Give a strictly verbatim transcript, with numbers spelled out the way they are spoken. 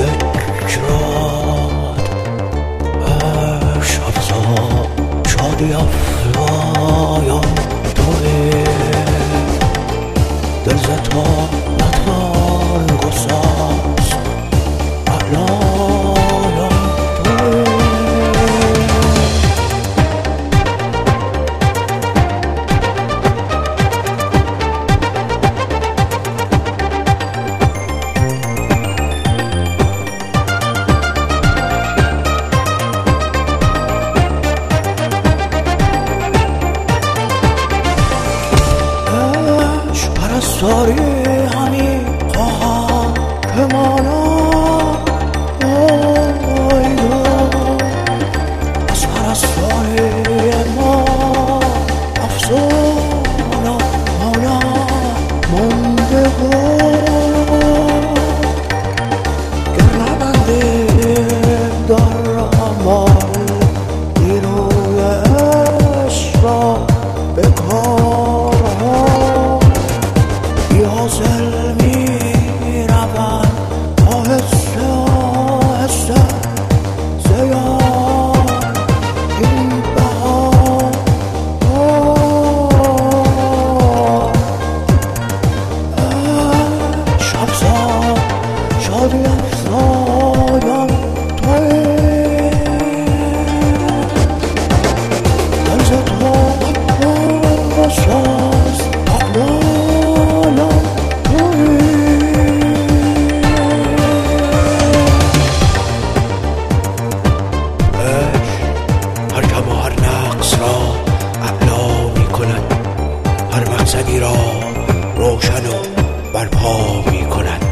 فکرات عشق افزا شادی افزایم توی دل زتا نتوان گسست اعلایم توی پرستاری همی خواهم که مانا آیدا از پرستاری ما افسانه مانا مانده ها گر نبندیم در عمل نیروی عشق را به کارها یازل می روم آهسته آهسته زیان این بهار عشق افزا شادی افزایم توی دل ز تو بساز هر کم و هر نقص را اعلا می کند، هر مقصدی را روشن و برپا می کند.